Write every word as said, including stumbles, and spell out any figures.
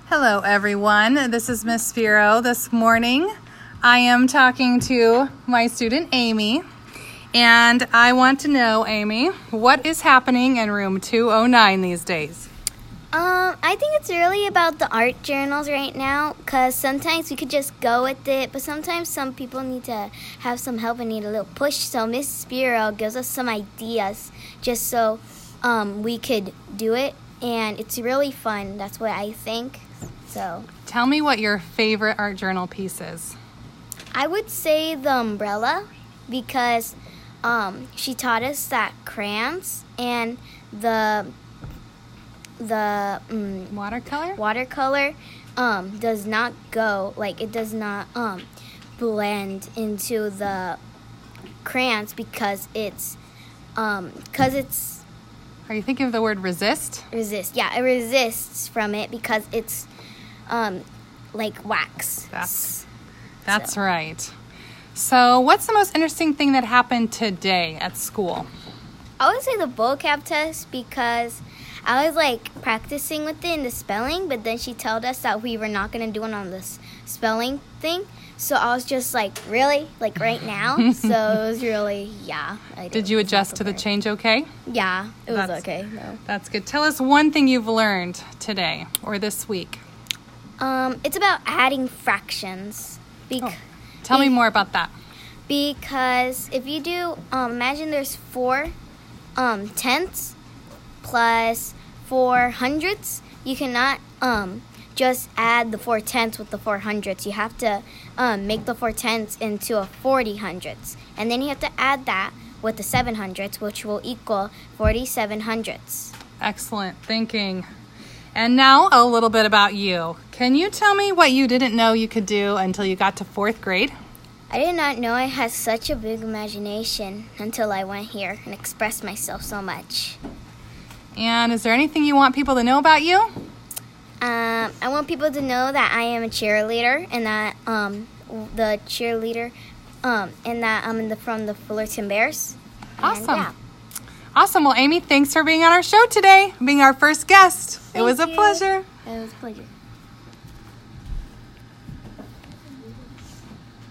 Hello, everyone. This is Miss Spiro. This morning, I am talking to my student, Amy, and I want to know, Amy, what is happening in room two oh nine these days? Um, I think it's really about the art journals right now, because sometimes we could just go with it, but sometimes some people need to have some help and need a little push, so Miss Spiro gives us some ideas just so um, we could do it, and it's really fun. That's what I think. So, tell me what your favorite art journal piece is. I would say the umbrella, because um, she taught us that crayons and the the um, watercolor watercolor um, does not go, like it does not um, blend into the crayons because it's um, because it's Are you thinking of the word resist? resist yeah it resists from it because it's um, like wax. That's that's So. right. So what's the most interesting thing that happened today at school? I would say the vocab test, because I was like practicing with it in the spelling, but then she told us that we were not going to do it on this spelling thing. So I was just like, really? Like right now? So it was really, yeah. I Did you adjust to the change okay? Yeah, it was That's- okay. No. That's good. Tell us one thing you've learned today or this week. Um, it's about adding fractions. Bec- Oh, tell me more about that. Because if you do, um, imagine there's four um, tenths plus four hundredths. You cannot um, just add the four tenths with the four hundredths. You have to um, make the four tenths into a forty hundredths. And then you have to add that with the seven hundredths, which will equal forty-seven hundredths. Excellent thinking. And now a little bit about you. Can you tell me what you didn't know you could do until you got to fourth grade? I did not know I had such a big imagination until I went here and expressed myself so much. And is there anything you want people to know about you? Um, I want people to know that I am a cheerleader, and that um, the cheerleader, um, and that I'm in the from the Fullerton Bears. Awesome. And, yeah. Awesome. Well, Amy, thanks for being on our show today, being our first guest. It Thank was a you. pleasure. It was a pleasure.